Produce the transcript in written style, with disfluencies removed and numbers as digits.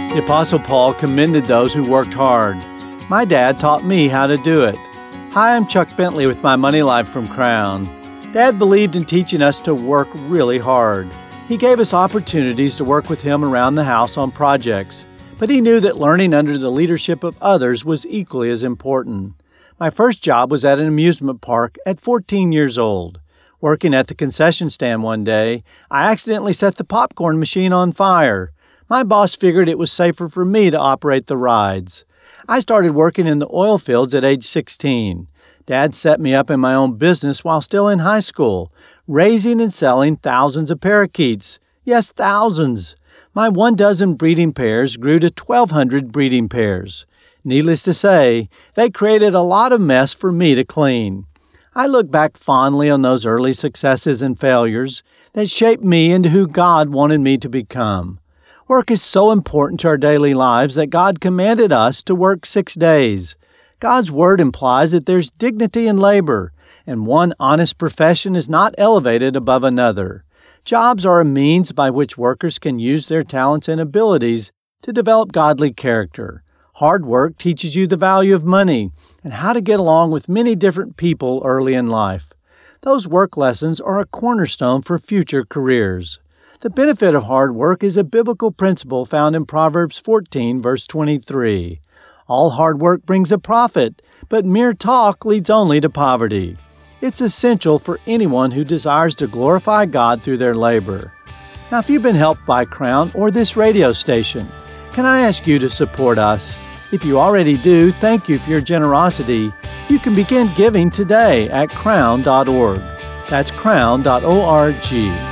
The Apostle Paul commended those who worked hard. My dad taught me how to do it. Hi, I'm Chuck Bentley with My Money Life from Crown. Dad believed in teaching us to work really hard. He gave us opportunities to work with him around the house on projects, but he knew that learning under the leadership of others was equally as important. My first job was at an amusement park at 14 years old. Working at the concession stand one day, I accidentally set the popcorn machine on fire. My boss figured it was safer for me to operate the rides. I started working in the oil fields at age 16. Dad set me up in my own business while still in high school, raising and selling thousands of parakeets. Yes, thousands. My 12 breeding pairs grew to 1,200 breeding pairs. Needless to say, they created a lot of mess for me to clean. I look back fondly on those early successes and failures that shaped me into who God wanted me to become. Work is so important to our daily lives that God commanded us to work 6 days. God's Word implies that there's dignity in labor, and one honest profession is not elevated above another. Jobs are a means by which workers can use their talents and abilities to develop godly character. Hard work teaches you the value of money and how to get along with many different people early in life. Those work lessons are a cornerstone for future careers. The benefit of hard work is a biblical principle found in Proverbs 14, verse 23. All hard work brings a profit, but mere talk leads only to poverty. It's essential for anyone who desires to glorify God through their labor. Now, if you've been helped by Crown or this radio station, can I ask you to support us? If you already do, thank you for your generosity. You can begin giving today at crown.org. That's crown.org.